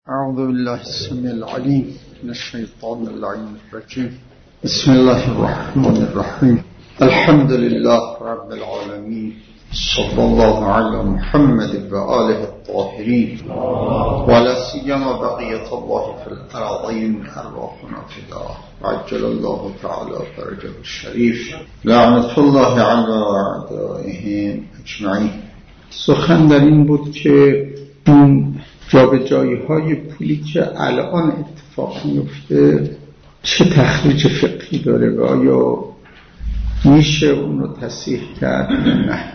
أعوذ بالله السميع العليم من الشيطان اللعين الرجيم. بسم الله الرحمن الرحيم. الحمد لله رب العالمين، صلى الله على محمد وآله الطاهرين، ولا سيما بقية الله في الأرضين أرواحنا فداه، عجل الله تعالى فرجه الشريف، لعنة الله على أعدائهم أجمعين. سخن در این بود که اون جابجایی های پولی که الان اتفاق میفته چه تخریج فقهی داره و آیا میشه اون رو تصحیح کرد یا نه.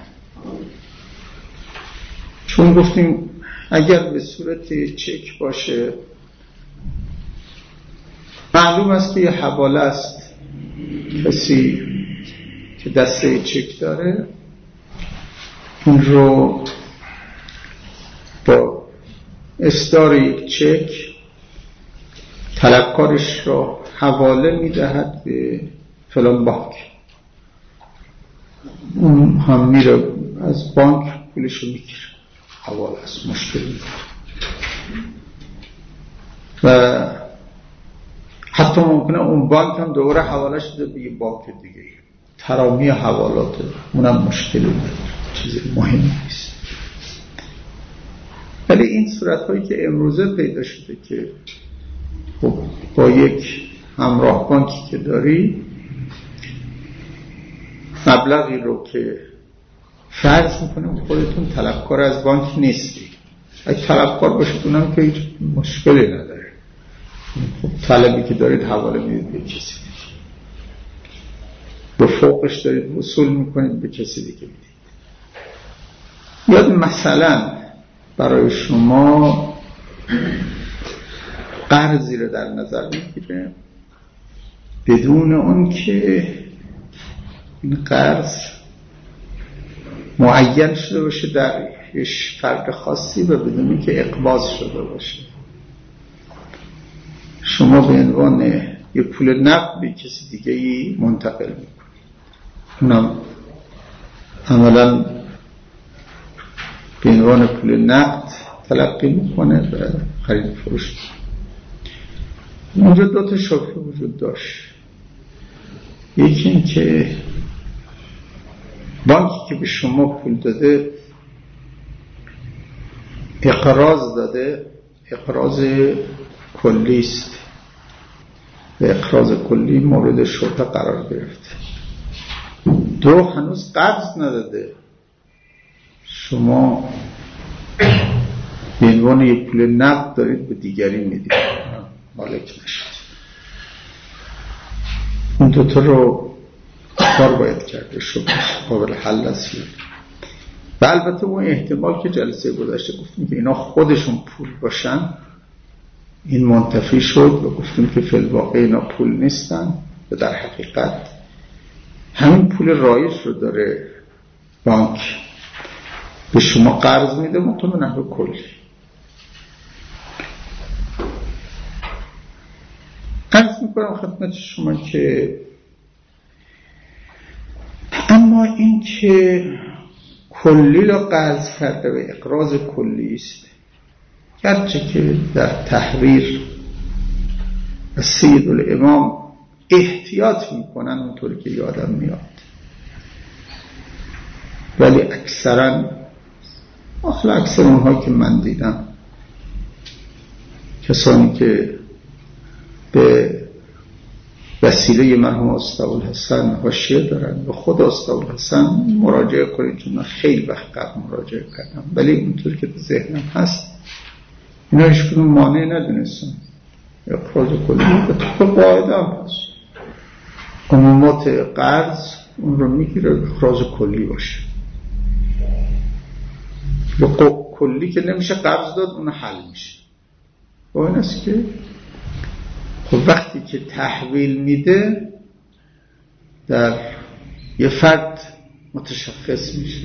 چون گفتیم اگر به صورت چک باشه معلوم است که یه حواله است، کسی که دسته چک داره این رو با اصدار یک چک طلبکارش را حواله میدهد به فلان بانک، اون هم میره از بانک پولشو میگیره، حواله است، مشکلی و حتی ممکنه اون بانک هم دوباره حواله شده به یه بانک دیگه، ترامی حوالاته، اونم مشکلی نداره، چیز مهمی نیست. ولی این صورت‌هایی که امروزه پیدا شده که خب با یک همراه بانکی که داری مبلغی رو که فرض میکنم خودتون طلبکار از بانک نیستی، اگه طلبکار باشید اونم که هیچ مشکلی نداره، خب طلبی که دارید حواله میدید به کسی دیگه، به فوقش دارید وصول میکنید به کسی دیگه میدید. یاد مثلا برای شما قرضی رو در نظر میگیره بدون اون که این قرض معین شده باشه در یک فرد خاصی و بدون که اقباض شده باشه. شما به عنوان یک پول نقد به کسی دیگه ای منتقل میکنید، اونم عملا به عنوان پول نقد تلقی میکنه و خرید فروش. اونجا دو تا شبهه وجود داشت. یکی این که بانکی که به شما پول داده اقراض داده، اقراض کلی است و اقراض کلی مورد شبهه قرار گرفته. دو، هنوز قرض نداده، شما به عنوان یک پول نقد دارید به دیگری میدید، مالک نشید. این دوتا رو کار باید کرده، شد قابل حل است. و البته اون احتمال که جلسه گذشته گفتیم که اینا خودشون پول باشن این منتفی شد و گفتیم که فی الواقع اینا پول نیستن و در حقیقت همین پول رایج رو داره بانک به شما قرض میده، مطمئنم به کلی. عرض میکنم خدمت شما که اما این که کلی را قرض کرده و اقراض کلی است، گرچه که در تحریر و سید الامام احتیاط میکنن اونطوری که یادم میاد، ولی اکثر اونها که من دیدم کسانی که به وسیله مرحوم استادالحسن حاشیه دارن و خود استادالحسن مراجعه کنید، چون من خیلی وقت قبل مراجعه کردم ولی اونطور که تو ذهنم هست اینا هیچ کدوم مانع ندونستم اقراض کلی به طبق قاعده هم هست، عمومات قرض اون رو میگیره اقراض کلی باشه، به کلی که نمیشه قرض داد اون حل میشه. با این است که خب وقتی که تحویل میده در یه فرد متشخص میشه،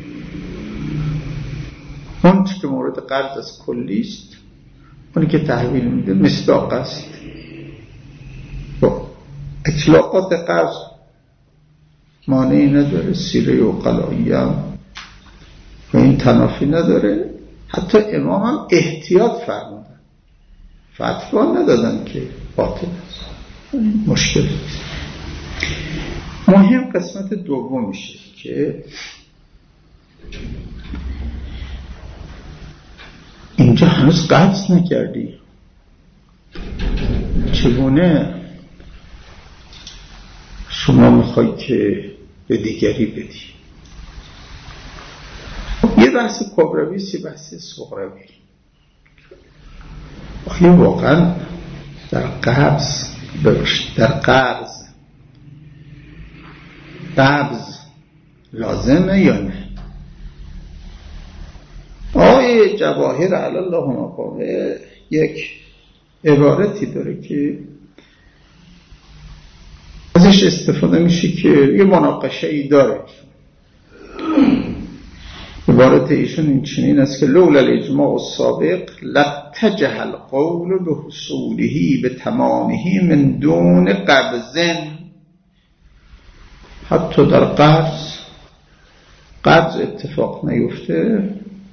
اون که مورد قرض از کلی است اونی که تحویل میده مصداق است. خب اطلاقات قرض مانعی نداره، سیره و قلایی هم و این تنافی نداره. حتی امام هم احتیاط فرمودن فتوا ندادن که باطل است. مشکل مهم قسمت دوم میشه که اینجا هنوز قبض نکردی، چگونه شما میخوای که به دیگری بدی؟ یه بحث کبروی سی بحث صغروی. آیا واقعا در قبض لازمه یا نه؟ آیه جواهر علی الله مقامه یک عبارتی داره که ازش استفاده میشه که یه مناقشه ای داره. عبارت ایشون این چنین است که لولا الاجماع السابق لاتجه القول به حصوله به تمامه من دون قبض. حتی در قبض اتفاق نیفته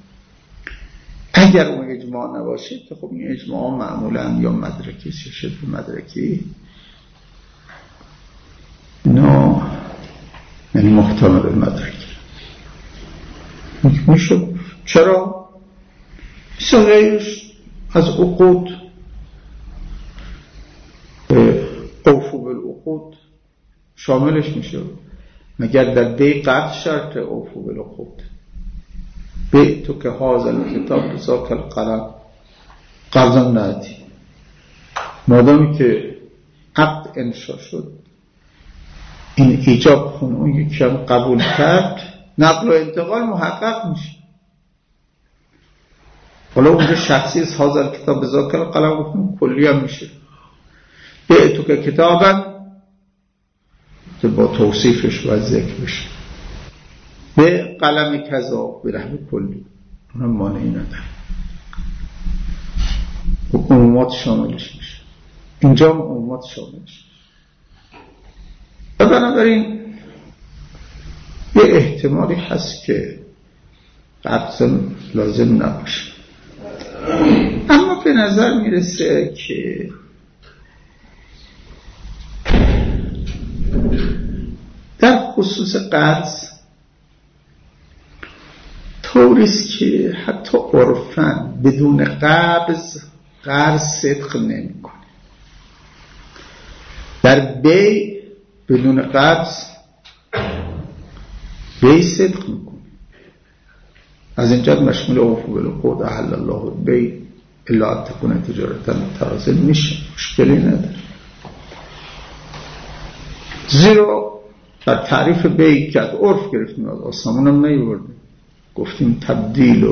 اگر اون اجماع نباشه. که خب این اجماع معمولا یا مدرکی یا شبه مدرکی اینا یعنی محتمل مدرکی میشه. چرا؟ مثل غیرش از عقود اوفو بالعقود شاملش میشه. مگر در بی قطع شرط اوفو بالعقود؟ بی تو که حاضر کتاب بذاک القلم قرضم ندی. مادامی که عقد انشا شد این ایجاب خون اون یکی هم قبول کرد، نقل و انتقال محقق میشه. حالا اونجا شخصی از حاضر کتاب بذاک القلم گفتم کلی هم میشه. بی تو که کتابم که با توصیفش و ذکر بشه. به قلم کذا به رحم کلی اونم مانعی نداره، عمومات شاملش میشه. اینجا هم عمومات شاملش میشه. و بنابراین یه احتمالی هست که قبض لازم نباشه. اما به نظر میرسه که در خصوص قرض طوریست که حتی عرفاً بدون قرض صدق نمی کنه. در بی بدون قرض بی صدق میکنه. از اینجا مشمول اوفو بالعقود احل الله البیع الا ان تکون تجارتا متراضین میشه، مشکلی نداره. زیرا در تعریف بیع که از عرف گرفتیم، از آسمون هم نیوردیم، گفتیم تبدیل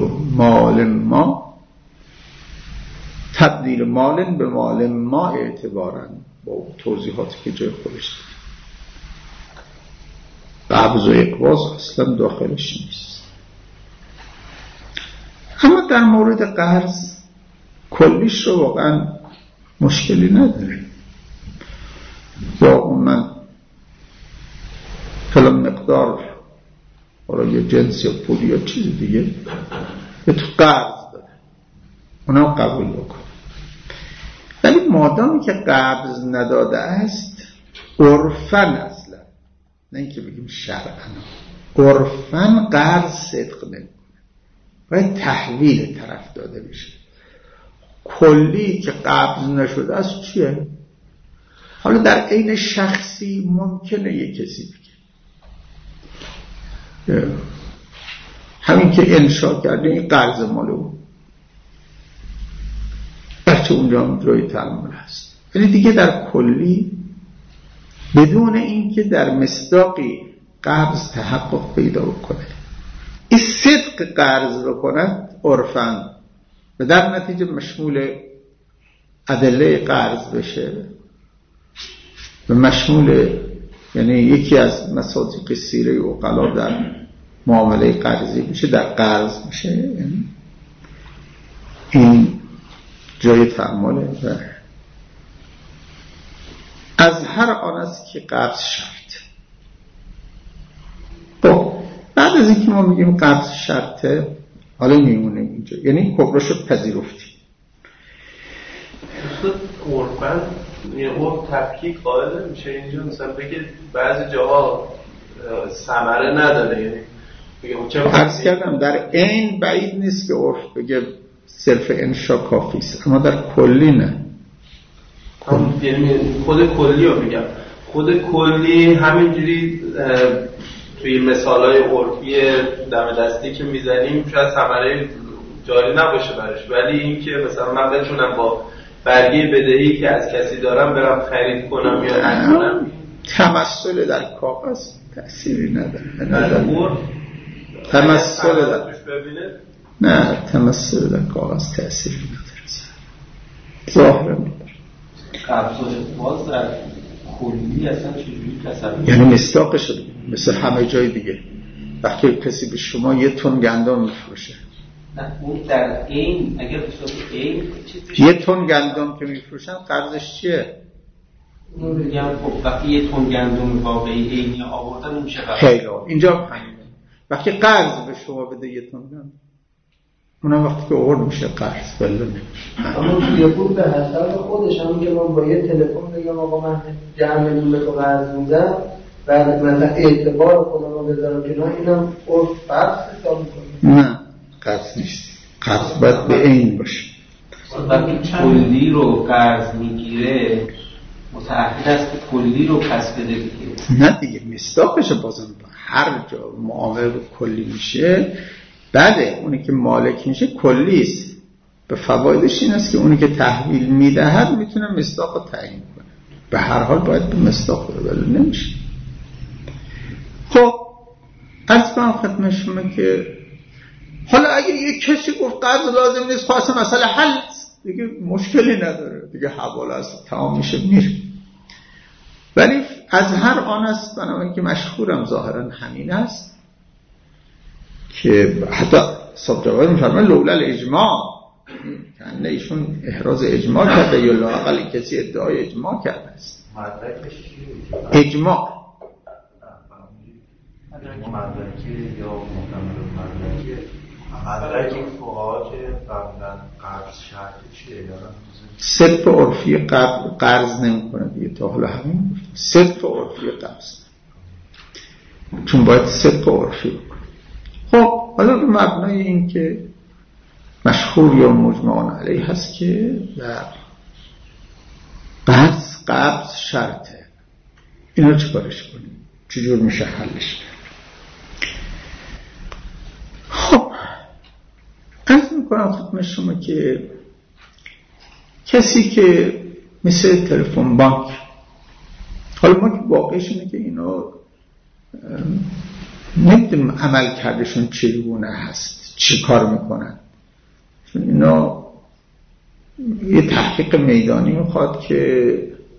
مال به مال ما اعتباراً با توضیحاتی که جای خودش داره. قبض و اقباض اصلا داخلش نیست. اما در مورد قرض کلیش رو واقعا مشکلی نداره. یا من کلام مقدار یا جنس یا پول یا چیز دیگه به تو قرض داره، اونم قبول بکن. ولی مادامی که قبض نداده است عرفاً اصلا، نه اینکه بگیم شرعاً، عرفاً قرض صدق نمیکنه، باید تحویل طرف داده بشه. کلی که قبض نشده است چیه؟ حالا در عین شخصی ممکنه یک کسی بگه همین که انشاء کرده این قرض مال اون، برچه اونجا هم جای تعامل هست. ولی دیگه در کلی بدون اینکه در مصداقی قبض تحقق پیدا کنه، این صدق قرض رو کند عرفاً و در نتیجه مشمول ادله قرض بشه و مشمول، یعنی یکی از مصادیق سیره عقلا در معامله قرضی میشه، در قرض میشه. یعنی این جای تعامله و از هر آن است که قبض شرط. بعد از اینکه ما میگیم قبض شرطه، حالا میمونه اینجا، یعنی کبراشو پذیرفتی. خود عرفاً یه عرف تفکیک قائل میشه اینجا، مثلا بگه بعضی جاها ثمره نداره، یعنی عرض کردم در این بعید نیست که عرف بگه صرف انشا کافی است، اما در کلی نه. یعنی خود کلی رو میگم، خود کلی همینجوری توی مثالای عرفی دم دستی که میزنیم شاید ثمره جاری نباشه براش، ولی این که مثلا من بتونم با برگه بدهی که از کسی دارم برم خرید کنم یا نکنم، تمثل در کاغذ تأثیری نداره. تمثل در نه، تمثل در کاغذ تأثیری نداره، ظاهره نداره. قبضش باز در کلی اصلا چجوری تصور، یعنی مصداقش شده مثل همه جای دیگه. وقتی کسی به شما 1 تن گندم میفروشه، نه اون در این اگر به صورت این 1 تن گندم که میفروشن قرضش چیه؟ اون میگم خب وقتی 1 تن گندم واقعی عینی آوردن میشه قرض. خیلی اینجا همینه. وقتی قرض به شما بده 1 تن گندم، اونم وقتی که آورد میشه قرض، ولی اما توی پول به حساب خودش، همون که من با یه تلفن بگم آقا من 10 میلیون به تو قرض میدم، بعد مثلا اعتبار خودم رو بذارم کنار، اینم عرف فرض حساب میکنه. نه قرض نیست، قرض باید به این باشه. وقتی کلی رو قرض میگیره متعهد است که کلی رو پس بده دیگه. نه دیگه مصداقش بازم هر جا معامله کلی میشه، بله اونی که مالک میشه کلی است. به فوایدش این است که اونی که تحویل میدهد میتونه مصداق رو تعیین کنه. به هر حال باید به مصداق رو ولی نمیشه. خب عرض کنم خدمت شما که حالا اگر یک کسی گفت قرض لازم نیست، خاصه مسئله حل دیگه، مشکلی نداره دیگه، حواله است تمام میشه میره. ولی از هر آن است، بنابراین که مشهورم ظاهرا همین است که حتی صاحب جواد میفرماید لولا الاجماع، یعنی ایشون احراز اجماع کرده یا لااقل کسی ادعای اجماع کرده است. اجماع مدرکی یا محتمل مدرکی مدرکی فقها که قبلا قرض شرط چیه دارن؟ صرف عرفی قرض نمی کنه دیگه، تا حالا همین گفتم صرف عرفی قرض، چون باید صرف عرفی بکنه. خب حالا به مبنای این که مشهور یا مجمع علیه هست که در قرض شرطه، اینا چه کارش کنیم؟ چجور میشه حلش کرد؟ خب عرض میکنم خدمت شما که کسی که مثل تلفن بانک، حالا ما که واقعش اینه که اینا نمیدونم عمل کردشون چگونه هست، چی کار میکنن، چون اینا یه تحقیق میدانی میخواد که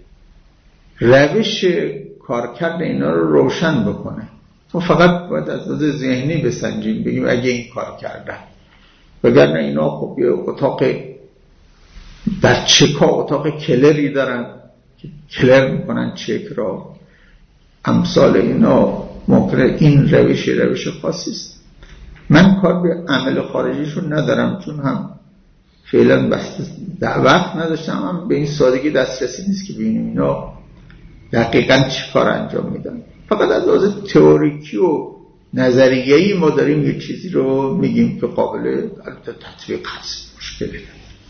روش کارکرد اینا رو روشن بکنه. ما فقط باید از لحاظ ذهنی بسنجیم، بگیم اگه این کار کردن، وگرنه اینا خب یه اتاق در چکا اتاق کلری دارن که کلر میکنن چک را، امثال اینا ممکنه این روش خاصی است. من کار به عمل خارجیشون ندارم، چون هم فعلا بسته وقت نداشتم، هم به این سادگی دسترسی نیست که ببینیم اینا دقیقاً چی کار انجام میدن. فقط از لحاظ تئوریکی و نظریه‌ای ما داریم یه چیزی رو میگیم که قابل البته تطبیق هست، مشکلی نداره.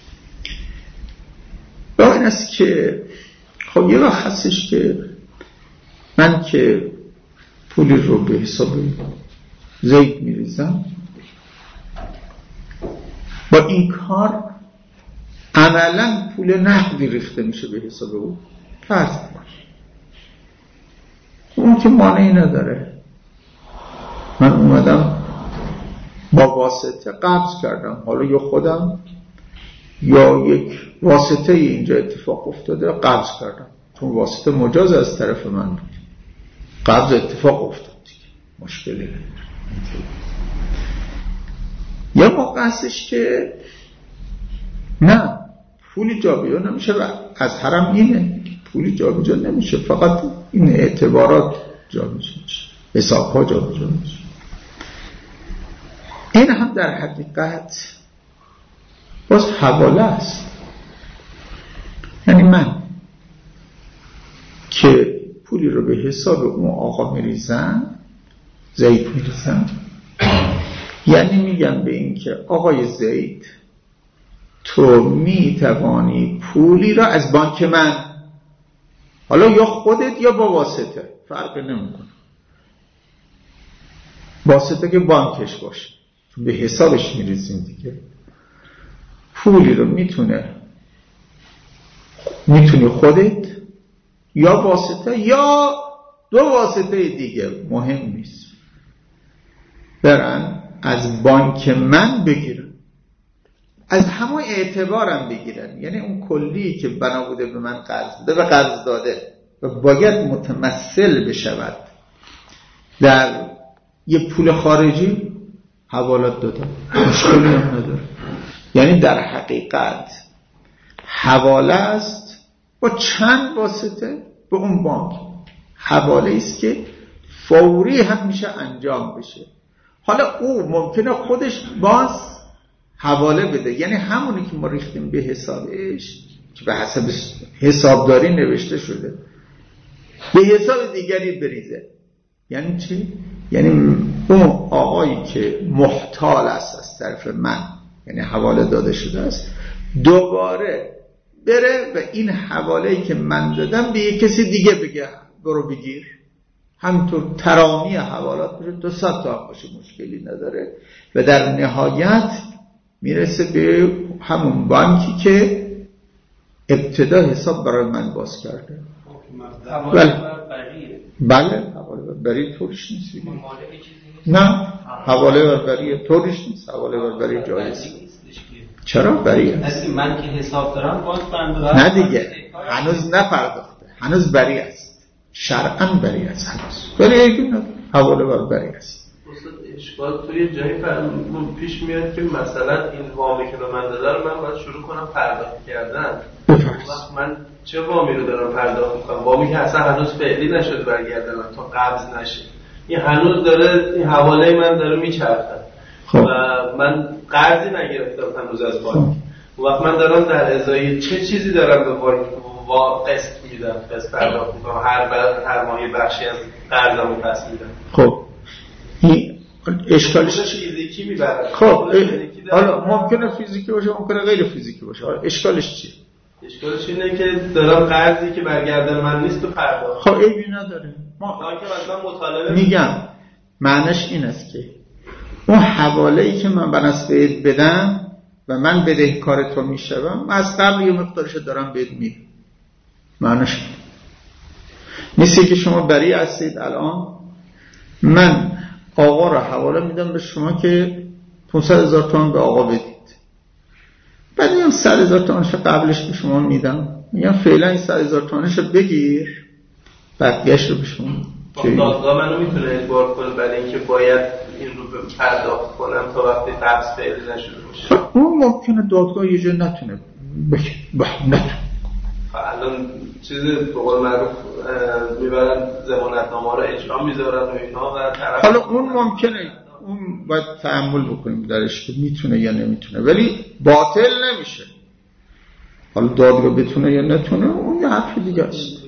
با این است که خب یه وقت هستش که من که پولی رو به حساب زید میریزم، با این کار عملاً پول نقدی ریخته میشه به حساب او، فرض کنم اون که مانعی نداره. من اومدم با واسطه قبض کردم، حالا یا خودم یا یک واسطه اینجا اتفاق افتاده قبض کردم، چون واسطه مجاز از طرف من بود، قبض اتفاق افتاد دیگه، مشکلی نداره. یا موقع هستش که نه پولی جابجا نمیشه و از حرم اینه پولی جابجا نمیشه، فقط این اعتبارات جابجا میشه، حساب ها جابجا میشه. این هم در حقیقت باز حواله است. من که پولی رو به حساب اون آقا میریزم، زید میریزم، یعنی میگم به این که آقای زید تو میتوانی پولی را از بانک من، حالا یا خودت یا با واسطه، فرق نمیکنه، واسطه که بانکش باشه، چون به حسابش میریزیم دیگه، پولی رو میتونی خودت یا واسطه یا دو واسطه دیگه، مهم نیست، برن از بانک من بگیرن، از همون اعتبارم بگیرن، یعنی اون کلی که بنا بوده به من قرض بده و قرض داده و باید متمثل بشود در یه پول خارجی، حوالات دادم، مشکلی هم نداره. یعنی در حقیقت حواله است با چند واسطه به اون بانک، حواله است که فوری هم میشه انجام بشه. حالا او ممکنه خودش باز حواله بده، یعنی همونی که ما ریختیم به حسابش که به حساب حسابداری نوشته شده به حساب دیگری بریزه. یعنی چی؟ یعنی اون آقایی که محتال است از طرف من، یعنی حواله داده شده است، دوباره بره و این حواله‌ای که من دادم به یک کسی دیگه بگه برو بگیر. همینطور ترامی حوالات میشه 200 تا باشه، مشکلی نداره و در نهایت میرسه به همون بانکی که ابتدا حساب برای من باز کرده. بله حواله بربری طورش نیست. نه حواله بربری طورش نیست، حواله بربری جایز. چرا بری است؟ من که حساب دارم باز بنده نه دیگه، هنوز نپرداخته، هنوز بری است، شرعاً بری است هنوز، ولی ایگون حواله بربری است. اشکال توی جایی پیش میاد که مثلا این وامی که به من داده رو من باید شروع کنم پرداخت کردن. من چه وامی رو دارم پرداخت میکنم؟ وامی که اصلا هنوز فعلی نشد برگردن تا قبض نشه، این هنوز داره، این حواله من داره میچرخه و من قرضی نگرفتم هنوز از بانک. وقت من دارم در ازای چه چیزی دارم به بانک قسط میدم، قسط پرداخت میکنم، هر ماهی بخشی از قرضمو پس میدم. خب این اشکالش فیزیکی میبره. خب حالا ممکنه فیزیکی باشه، ممکنه غیر فیزیکی باشه. حالا اشکالش چیه؟ اشکالش اینه که دارم قرضی که برگردن من نیست و پرداخت. خب عیبی نداره. ما میگم معنیش این است که اون حواله‌ای که من بناس بهت بدم و من بدهکار تو میشم، از قبل یه مقدارش دارم بهت میدم. معنیش نیست که شما بری هستید الان من آقا را حواله میدم به شما که 500,000 تومان به آقا بدید، بعد میگم 100,000 تومانش قبلش به شما میدم، میگم فعلا این 100,000 تومانش رو بگیر، بقیه‌اش رو به شما. دادگاه منو میتونه اجبار کنه برای اینکه باید این رو پرداخت کنم تا وقتی قبض فعلی نشده باشه؟ اون ممکنه دادگاه یه جا نتونه نتونه. الان چیز به قول معروف میبرن ضمانتنامه رو اجرا میذارن و اینا و طرف. حالا اون ممکنه، اون باید تأمل بکنیم درش که میتونه یا نمیتونه، ولی باطل نمیشه. حالا دادگاه بتونه یا نتونه اون یه حرف دیگه است.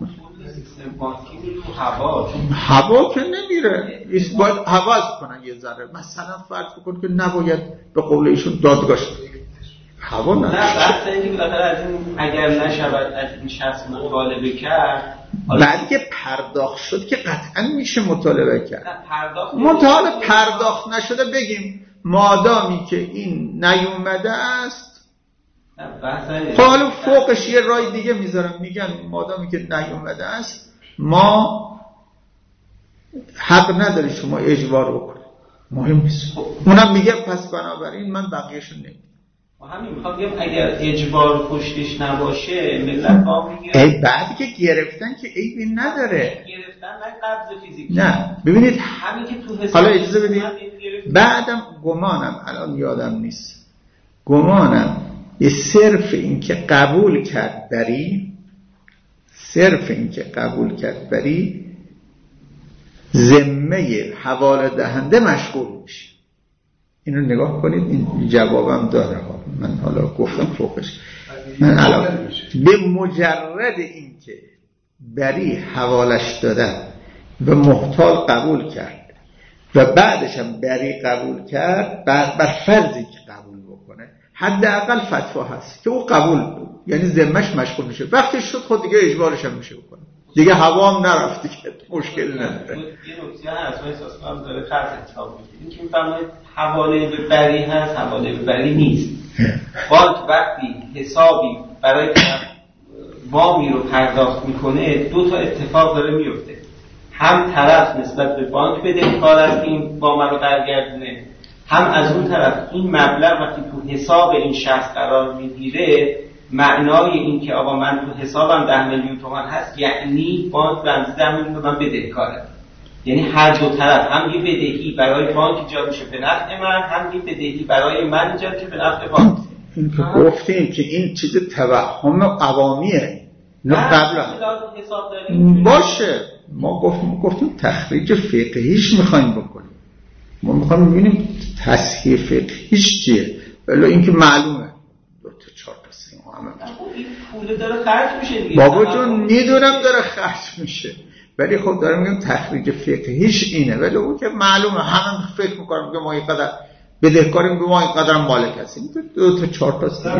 هوا که نمیره، باید حواس کنن یه ذره. مثلا فرض بکن که نباید به قول ایشون دادگاه شد، هوا نه بحث اینه که بالاخره از این اگر نشود از این شخص مطالبه کرد، بعد که پرداخت شد که قطعا میشه مطالبه کرد. مطالبه پرداخت نشده بگیم مادامی که این نیومده است، حالا فوقش یه رای دیگه میذارم، میگن مادامی که نیومده است ما حق نداری شما اجبار بکنید، مهم نیست. اونم میگه پس بنابراین من بقیه‌شو نمیدم. همین میخوام بگم اگر اجبار پشتش نباشه ملت با میگیرن. بعدی که گرفتن که عیبی نداره، گرفتن نه قبض فیزیکی. نه ببینید همین که تو حساب، حالا اجازه بدید بعدم گمانم الان یادم نیست، گمانم به صرف این که قبول کرد بری، صرف این که قبول کرد بری ذمه حواله دهنده مشغول میشه. اینو نگاه کنید، این جوابم داره ها. من حالا گفتم فوقش به مجرد اینکه بری حوالش دادن و محتال قبول کرد و بعدش هم بری قبول کرد، بعد بر فرضی که قبول بکنه حداقل فتوا هست که او قبول بود، یعنی ذمه‌اش مشغول میشه. وقتی شد خود دیگه اجبارش هم میشه بکنه، دیگه هوا هم نرفته که مشکل نداره. یه نکته هست من احساس کنم داره خرج حساب میشه، این که میفرمایید حواله به بری هست، حواله به بری نیست. بانک وقتی حسابی برای وامی رو پرداخت میکنه دو تا اتفاق داره میفته، هم طرف نسبت به بانک بدهکار است که این وام رو برگردونه، هم از اون طرف این مبلغ وقتی تو حساب این شخص قرار میگیره معنای این که آقا من تو حسابم 10 میلیون تومان هست یعنی بانک رمزی 10 میلیون تومان بدهکاره. یعنی هر دو طرف هم یه بدهی برای بانک ایجاد میشه به نفع من، هم یه بدهی برای من ایجاد میشه به نفع بانک. این که گفتیم که این چیز توهم عوامیه، نه قبلا باشه. ما گفتیم تخریج فقهیش میخوایم بکنیم، ما میخوایم ببینیم تصحیح فقهیش چیه، ولی این که معلومه 2 تا 4 تا 3 این پول داره خرج میشه دیگه. بابا جون میدونم داره خرج میشه، ولی خب دارم میگم تخریج فقهیش اینه، ولی اون که معلومه همه فکر میکنم که ما اینقدر بدهکاریم، ما اینقدر مالک هستیم، 2 تا 4 تا 3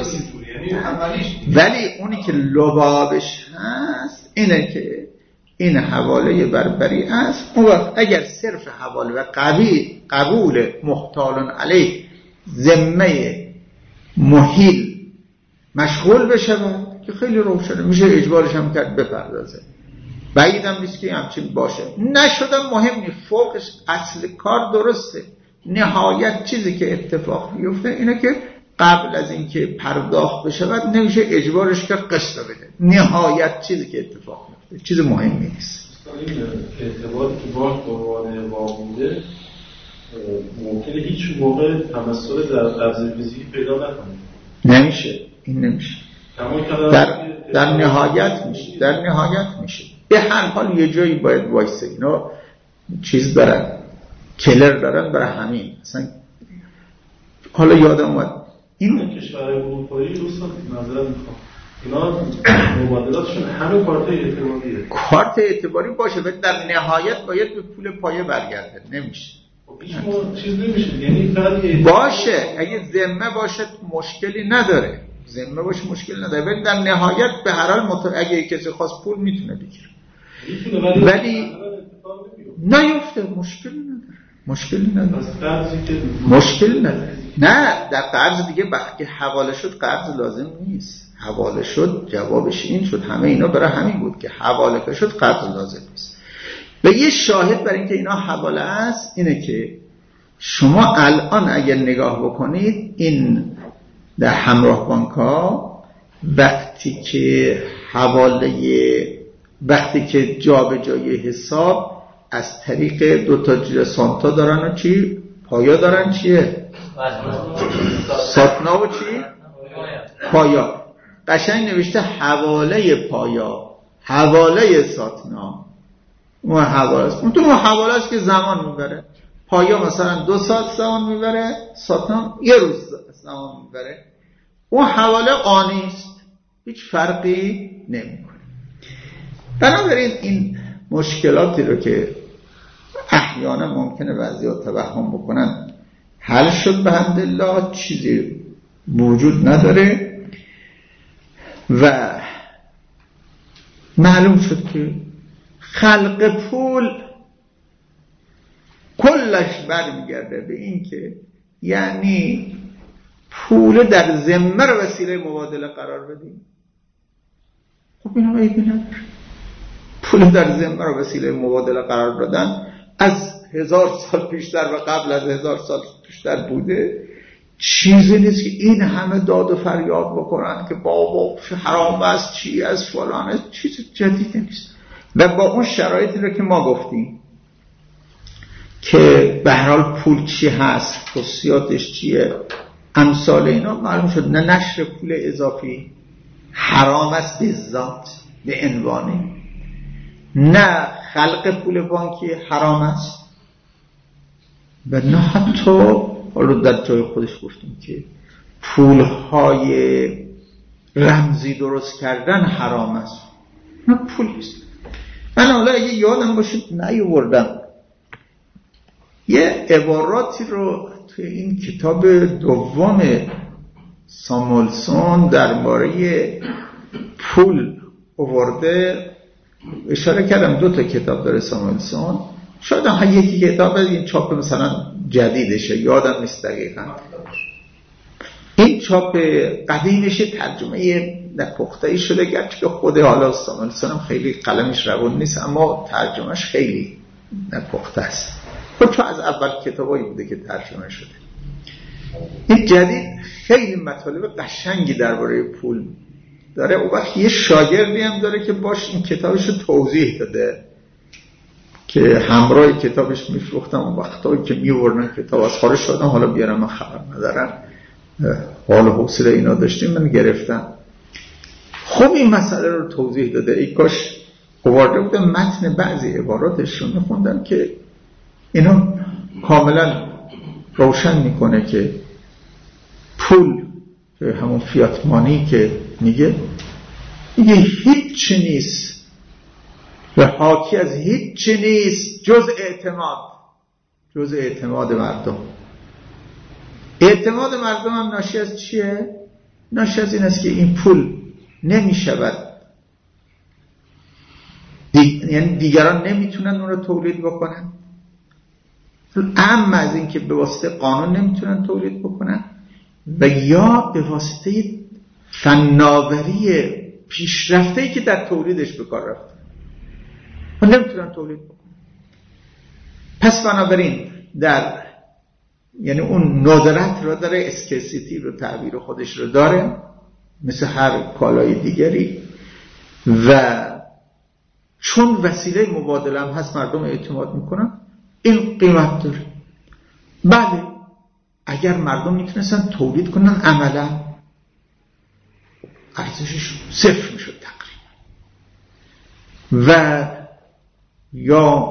ولی اونی که لبابش هست اینه که این حواله بربری است. اون وقت اگر صرف حواله و قبول محتال علیه ذمه محیل مشغول بشه که خیلی روشنه میشه اجبارش هم کرد بپردازه، بعیدم نیست که همچین باشه. نشدم مهم نیست، فوقش اصل کار درسته. نهایت چیزی که اتفاق میفته اینه که قبل از اینکه پرداخت بشه بعد نمیشه اجبارش کرد قسط بده. نهایت چیزی که اتفاق میفته چیز مهمی نیست. این اعتباری که بانک به عنوان وام میده ممکنه هیچ موقع تمثل در قبضه فیزیکی پیدا نکنه. نمیشه، این نمیشه. در نهایت میشه، در نهایت میشه. به هر حال یه جایی باید وایسه. اینا چیز دارن، کلر دارن برای همین. مثلا حالا یادم اومد این کشورهای اروپایی دوستان نظر میخوام اینا مبادلاتشون همه کارت اعتباریه. کارت اعتباری باشه ولی در نهایت باید به پول پایه برگرده. نمیشه. هیچ چیز نمیشه. یعنی فقط باشه اگه ذمه باشه مشکلی نداره. ذمه باشه مشکل نداره ولی در نهایت به هر حال اگه کسی خواست پول میتونه بگیره. ولی نیفته مشکلی نداره. مشکلی نداره. نه در قرض دیگه وقتی حواله شد قرض لازم نیست. حواله شد جوابش این شد، همه اینا برای همین بود که حواله که شد قرض لازم نیست. و یه شاهد برای اینکه اینا حواله است اینه که شما الان اگر نگاه بکنید این در همراه بانک ها وقتی که جابجایی حساب از طریق 2 تا سانتا دارن و چی؟ پایا دارن چیه؟ ساتنا و چی؟ پایا. قشنگ نوشته حواله پایا، حواله ساتنا. اون حواله است. اون حواله است که زمان میبره. پایا مثلا 2 ساعت زمان میبره، ساتنا 1 روز زمان میبره. اون حواله آنی است، هیچ فرقی نمیکنه. بنابراین این مشکلاتی رو که احیانا ممکنه بعضی‌ها توهم بکنن حل شد به حمدالله، چیزی وجود نداره و معلوم شد که خلق پول کلش برمیگرده به این که یعنی پول در ذمه رو وسیله مبادله قرار بدیم. خب اینا عیبی نداره. پول در ذمه رو وسیله مبادله قرار دادن از 1000 سال پیشتر و قبل از 1000 سال پیشتر بوده. چیزی نیست که این همه داد و فریاد بکنن که بابا حرام است، چی از فلانه، چیز جدیدی نیست. و با اون شرایطی رو که ما گفتیم که به هر حال پول چی هست، خصوصیاتش چیه، امثال اینا معلوم شد. نه نشر پول اضافی حرام است به ذات به عنوانی، نه خلق پول بانکی حرام است و نه حتی حالا در جای خودش گفتیم که پولهای رمزی درست کردن حرام است، نه پول است. من حالا اگه یادم باشه نیاوردم یه عباراتی رو توی این کتاب دوم ساموئلسون درباره پول آورده، اشاره کردم 2 کتاب داره ساموئلسون، شاید هم یکی کتاب این چاپ مثلا جدیدشه، یادم نیست دقیقا. این چاپ قدیمش ترجمه نپخته‌ای شده، گرچه که خود حالا ساموئلسون هم خیلی قلمش روون نیست، اما ترجمهش خیلی نپخته است. خود چون از اول کتابایی بوده که ترجمه شده. این جدید خیلی مطالب قشنگی درباره پول داره. او وقت یه شاگردی هم داره که باش این کتابش رو توضیح داده که همراه کتابش میفروختم، اون وقتایی که میوردن کتاب از خارج شدن، حالا بیارم من خبر ندارم، حال حوصله اینا داشتیم، من گرفتم. خب این مسئله رو توضیح داده. ای کاش آورده بودم متن بعضی عباراتش رو میخوندم که اینو کاملا روشن میکنه که پول همون فیات مانی که میگه هیچ نیست و حاکی از هیچ نیست جز اعتماد مردم. اعتماد مردم هم ناشی از چیه؟ ناشی از این است که این پول نمیشود، یعنی دیگران نمیتونن اون رو تولید بکنن، اما از این که به واسطه قانون نمیتونن تولید بکنن و یا به واسطه فناوری پیشرفته‌ای که در تولیدش به کار رفته و نمیتونن تولید بکنن. پس بنابراین یعنی اون ندرت رو داره، اسکرسیتی رو تعبیر خودش رو داره مثل هر کالای دیگری، و چون وسیله مبادله هم هست مردم اعتماد میکنن، این قیمت داره. بله اگر مردم میتونستن تولید کنن عملا ارزشش 0 میشد تقریبا، و یا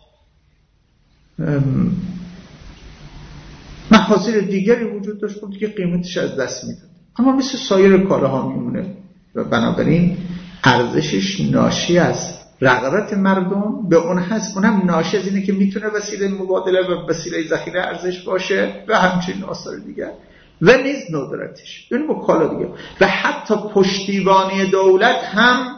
محاصیل دیگری وجود داشت که قیمتش از دست میداد، اما مثل سایر کالاها میمونه و بنابراین ارزشش ناشی از رغبت مردم به اون هست، اونم ناشی از اینه که میتونه وسیله مبادله و وسیله ذخیره ارزش باشه و همچنین آثار دیگر، و نیز ندرتش، یعنی با کالا دیگه. و حتی پشتیبانی دولت هم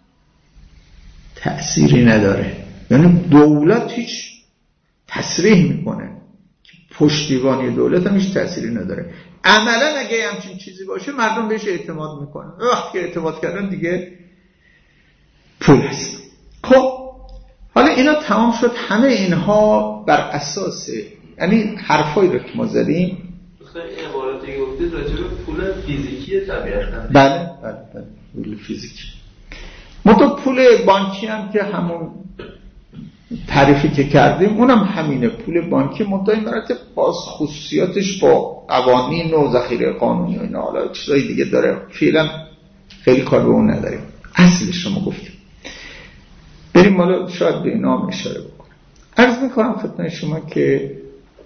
تأثیری نداره، یعنی دولت هیچ تصریح میکنه که پشتیبانی دولت هم هیچ تأثیری نداره. عملا اگه همچین چیزی باشه مردم بهش اعتماد میکنن، وقتی که اعتماد کردن دیگه پول هست. خب حالا اینا تمام شد. همه اینها بر اساس یعنی حرفایی رو که ما زدیم، خیلی عبارتی گفتید راجع به پول فیزیکی طبیعتاً. بله پول فیزیکی. مطلب پول بانکی هم که همون تعریفی که کردیم اونم همینه، پول بانکی منتهی مراتب باز خصوصیاتش با قوانین و ذخیره قانونی و اینا حالا چیزای دیگه داره، فعلا خیلی کار به اون نداریم. اصلش رو ما گفتیم، بریم حالا شاید به اینا هم اشاره بکنم. عرض میکنم خدمت شما که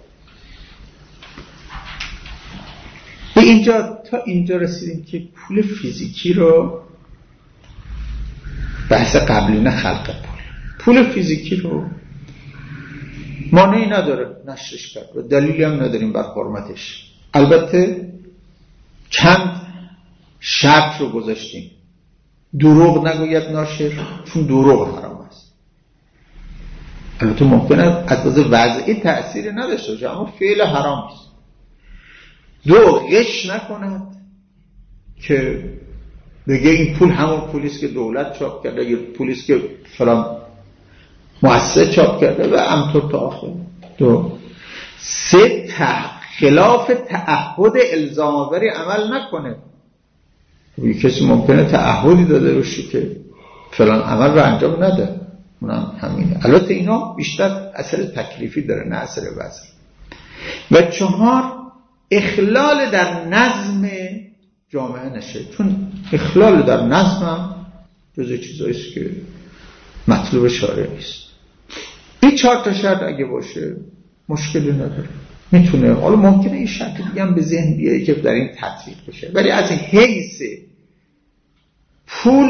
به اینجا تا اینجا رسیدیم که پول فیزیکی رو بحث قبلی نه خلق پول فیزیکی رو مانعی نداره نشرش کرد و دلیلی هم نداریم بر حرمتش. البته چند شرط رو گذاشتیم. دروغ نگوید ناشر، چون دروغ حرام است. البته ممکنه از وضعی تأثیری نداشته باشه اما فعل حرام است. دو، غش نکند که بگه این پول همون پولیست که دولت چاپ کرده یا پولیست که فلان مؤسسه چاپ کرده و همطور تا آخر. دو، سه، خلاف تعهد الزام آوری عمل نکنه. یه کسی ممکنه تعهدی داده باشه که فلان عمل رو انجام نده، اونم همینه. البته اینا بیشتر اثر تکلیفی داره نه اثر وضعی. و چهار، اخلال در نظم جامعه نشه، چون اخلال در نظم هم جزء چیزاییست که مطلوب شارع نیست. این 4 تا شرط اگه باشه مشکلی نداره، میتونه. حالا ممکنه این شرط دیگه هم به ذهن بیایی که در این تطبیق بشه، ولی از حیث پول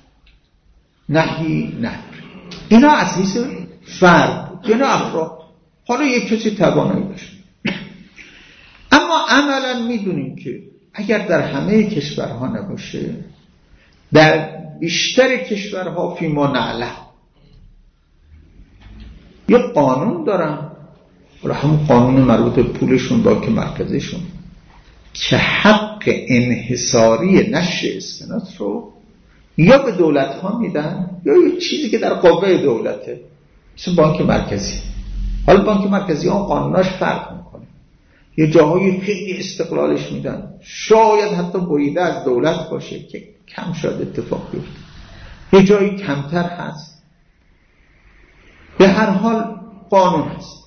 نهی نداره. اینا از حیث فرد یعنی افراد. حالا یک کسی توانایی باشه، اما عملا میدونیم که اگر در همه کشورها نباشه، در بیشتر کشورها فی ما نعلم یه قانون دارن، حالا همون قانون مربوط به پولشون، بانک مرکزیشون، که حق انحصاری نشر اسکناس رو یا به دولت ها میدن یا یه چیزی که در قوه دولته، مثل بانک مرکزی. حالا بانک مرکزی اون قانوناش فرق میکنه، یه جاهایی خیلی استقلالش میدن، شاید حتی بریده از دولت باشه که کم شاید اتفاق بیفته، یه جایی کمتر هست. به هر حال قانون هست.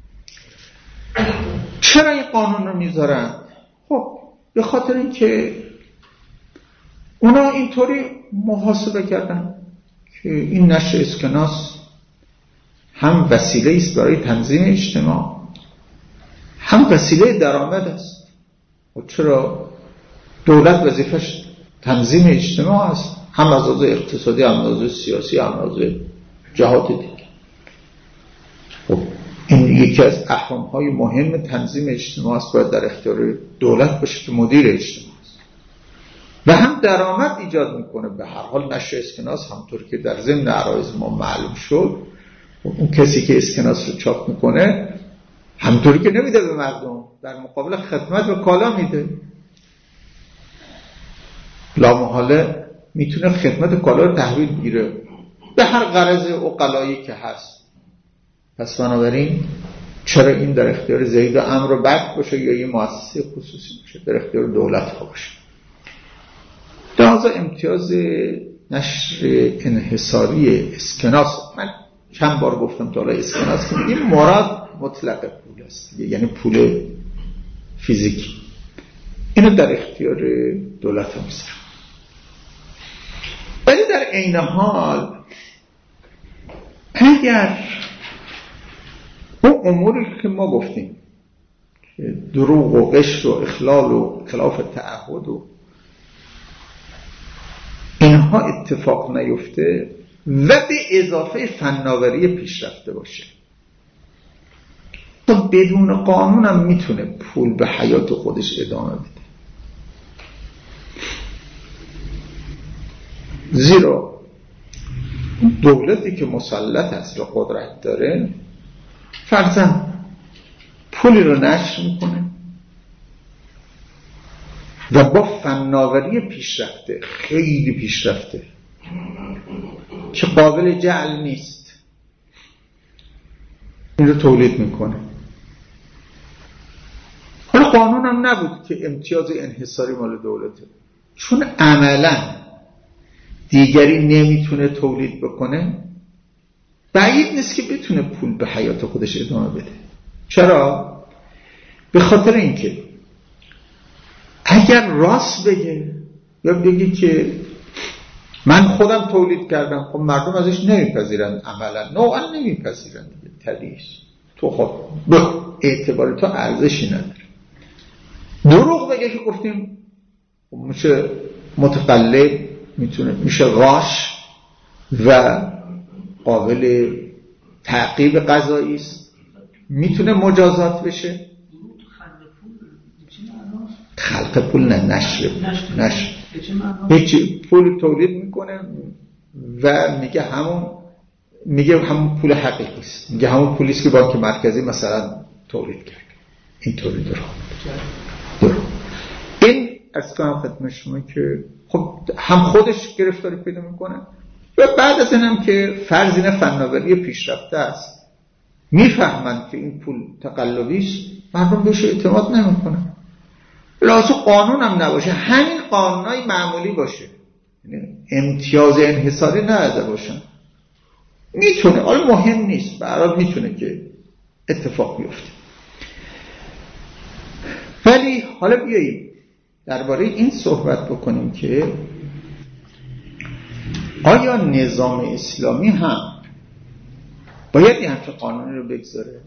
چرا این قانون رو میذارن؟ خب به خاطر اینکه اونا اینطوری محاسبه کردن که این نشر اسکناس هم وسیله است برای تنظیم اجتماع، هم وسیله درآمد است. و چرا دولت وظیفش تنظیم اجتماع است، هم از لحاظ اقتصادی، هم از لحاظ سیاسی، هم از لحاظ جهات دیگه. خب این یکی از اهرم‌های مهم تنظیم اجتماع است، باید در اختیار دولت باشه که مدیر اجتماع است و هم درآمد ایجاد میکنه. به هر حال نشر اسکناس همطور که در ضمن عرایض ما معلوم شد، اون کسی که اسکناس رو چاپ میکنه همطوری که نمیده به مردم، در مقابل خدمت و کالا میده. لامحاله میتونه خدمت کالا رو تحویل بگیره به هر غرض عقلایی که هست. پس بنابراین چرا این در اختیار زید و عمرو و بکر باشه یا یه مؤسسه خصوصی باشه، در اختیار دولت ها باشه؟ لحاظا امتیاز نشر انحصاری اسکناس، من چند بار گفتم تا حالا اسکناس این مراد مطلق پول است، یعنی پول فیزیکی، اینو در اختیار دولت ها میذاره. ولی در عین حال اگر اون اموری که ما گفتیم که دروغ و غش و اخلال و خلاف تعهد و اینها اتفاق نیفته و به اضافه فناوری پیشرفته باشه، تو بدون قانون هم میتونه پول به حیات خودش ادامه بده. زیرا دولتی که مسلط است و قدرت داره فرضاً پولی رو نشر میکنه و با فناوری پیشرفته، خیلی پیشرفته که قابل جعل نیست، این رو تولید میکنه. حالا قانون هم نبود که امتیاز انحصاری مال دولته، چون عملاً دیگری نمیتونه تولید بکنه، بعید نیست که بتونه پول به حیات خودش ادامه بده. چرا؟ به خاطر اینکه اگر راست بگه یا بگه که من خودم تولید کردم، خب مردم ازش نمیپذیرن، عملا نوعا نمیپذیرن دیگه، طبیعیه. تو خب به اعتبار تو ارزشی نداره. دروغ بگه که گفتیم میشه متقلب، میشه غاش و قابل تعقیب قضایی است، میتونه مجازات بشه. خلق پول نه، نشر هیچ پول تولید میکنه و میگه همون پول حقیقی است، میگه همون پولی است که بانک مرکزی مثلا تولید کرد. اینطوری درست. این از کنم خدمت شما که خب هم خودش گرفتاری پیدا میکنه و بعد از اینم که فرض اینه فناوری پیشرفته است، میفهمند که این پول تقلبی است، مردم بهش اعتماد نمیکنن. لازم قانون هم نباشه، همین قانونای معمولی باشه، یعنی امتیاز انحصاری نداده باشن، میتونه، حالا مهم نیست، برای میتونه که اتفاق بیفته. ولی حالا بیاییم درباره این صحبت بکنیم که آیا نظام اسلامی هم باید یه همچه قانونی رو بگذاره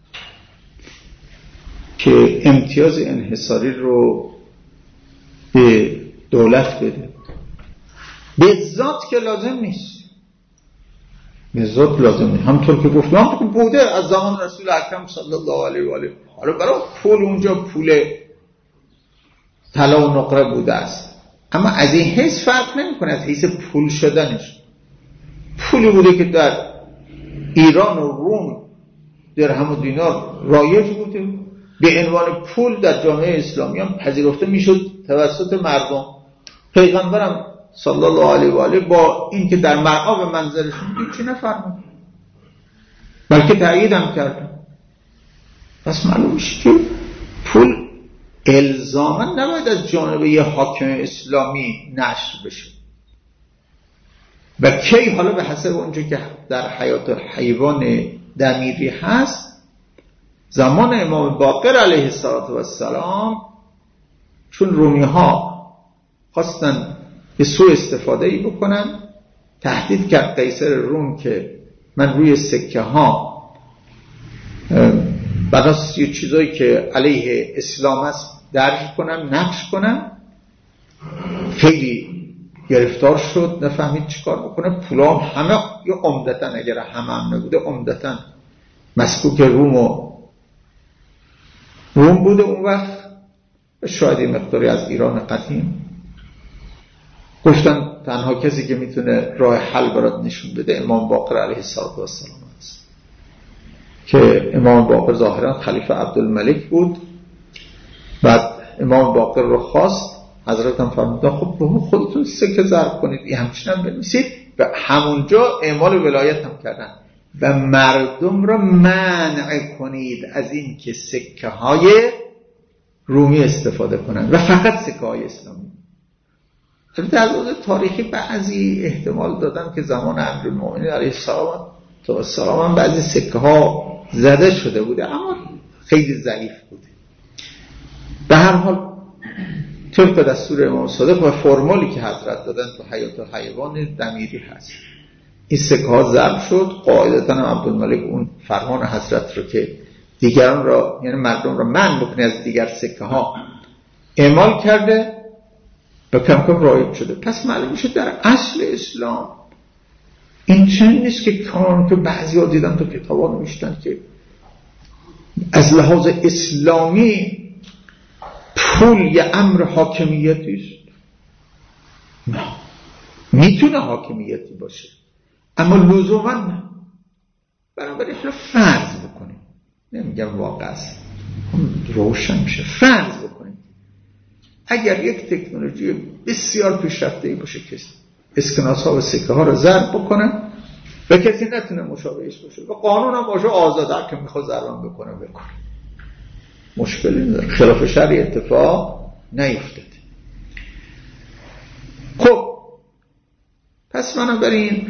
که امتیاز انحصاری رو به دولت بده به ذات که لازم نیست، به ذات لازم نیست. همطور که گفتم بوده از زمان رسول اکرم صلی الله علیه و آله. حالا برای پول اونجا پول طلا و نقره بوده است، اما از این حیث فرق نمی‌کنه، از حیث پول شدنش. پولی بوده که در ایران و روم درهم و دینار رایج بوده، به عنوان پول در جامعه اسلامی هم پذیرفته میشد توسط مردم. پیغمبرم صلی الله علیه و آله با این که در مرعاب منظرشون هیچی نفرمود، بلکه تأیید هم کرد. پس معلوم میشه که پول الزاما نباید از جانب یه حاکم اسلامی نشر بشه. و کی؟ حالا به حسب اونجا که در حیات حیوان دمیری هست، زمان امام باقر علیه السلام، چون رومی ها خواستن به سوء استفاده ای بکنن، تهدید کرد قیصر روم که من روی سکه ها بعد یه چیزایی که علیه اسلام است درج کنم، نقش کنم. خیلی گرفتار شد، نفهمید چیکار بکنه. پولام همه یا عمدتاً، اگر هم نبوده عمدتاً مسکوک روم بوده اون وقت، شاید این مقداری از ایران قدیم. گفتن تنها کسی که میتونه راه حل برات نشون بده امام باقر علیه السلام است، که امام باقر ظاهرا خلیفه عبدالملک بود. بعد امام باقر رو خواست، حضرت هم فرمودن خب خودتون سکه ضرب کنید، این همچین هم بنویسید. و همونجا اعمال ولایت هم کردن و مردم رو منع کنید از این که سکه های رومی استفاده کنن و فقط سکه های اسلامی. البته از لحاظ تاریخی بعضی احتمال دادن که زمان امیرالمومنین علیه السلام هم بعضی سکه ها زده شده بوده، اما خیلی ضعیف بوده. به هر حال طبق دستور امام صادق و فرمولی که حضرت دادن تو حیات حیوان دمیری هست، این سکه ها ضرب شد. قاعدتا عبدالملک اون فرمان حضرت رو که دیگران را، یعنی مردم را منع بکنه از دیگر سکه ها، اعمال کرده و کم کم رایج شده. پس معلوم میشه در اصل اسلام این چنین نیست که کانون که بعضی ها دیدن تو کتابا نوشتن که از لحاظ اسلامی پول یه امر حاکمیتی است. نه، میتونه حاکمیتی باشه اما لزوما نه. بنابراین فرض بکنیم، نمیگم واقع است، روشن میشه، فرض بکنیم اگر یک تکنولوژی بسیار پیشرفته‌ای باشه که اسکناس ها و سکه ها رو ضرب بکنن و کسی نتونه مشابهش باشه و قانون هم باشه آزاده که میخواد ضربم بکنه، مشکلی نداره، خلاف شرع اتفاق نیفتد. خب پس بنابراین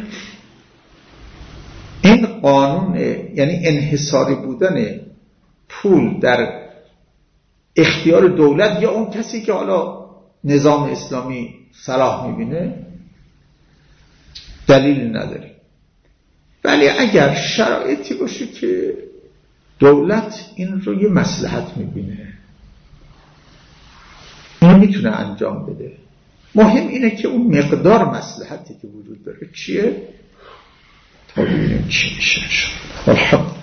این قانون، یعنی انحصاری بودن پول در اختیار دولت یا اون کسی که حالا نظام اسلامی صلاح میبینه، دلیل نداره. ولی اگر شرایطی باشه که دولت این رو یه مصلحت میبینه، این میتونه انجام بده. مهم اینه که اون مقدار مصلحتی که وجود داره چیه، تا ببینیم چی میشه. الحمد